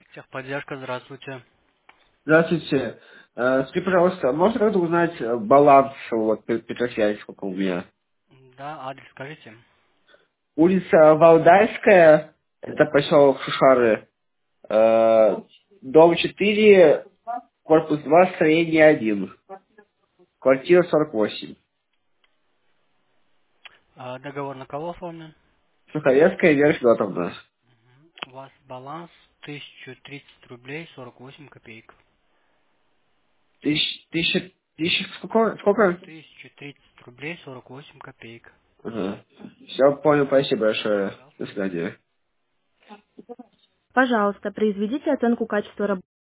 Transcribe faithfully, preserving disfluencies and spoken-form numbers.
Техподдержка, здравствуйте. Здравствуйте. Э, Скажите, пожалуйста, можно как-то узнать э, баланс вот Пе- Петросвязи, сколько у меня? Да, адрес скажите. Улица Валдайская, это поселок Шушары, э, дом четыре, корпус два, строение один, квартира сорок восемь. А, договор на кого оформлен? Суховецкая, Вера Федотовна. У вас баланс тысяча тридцать рублей сорок восемь копеек. Тысяч, тысяча, тысяча, сколько? сколько? тысяча тридцать рублей сорок восемь копеек. Ага. Все, понял, спасибо большое. До Пожалуйста. свидания. Пожалуйста, произведите оценку качества работы.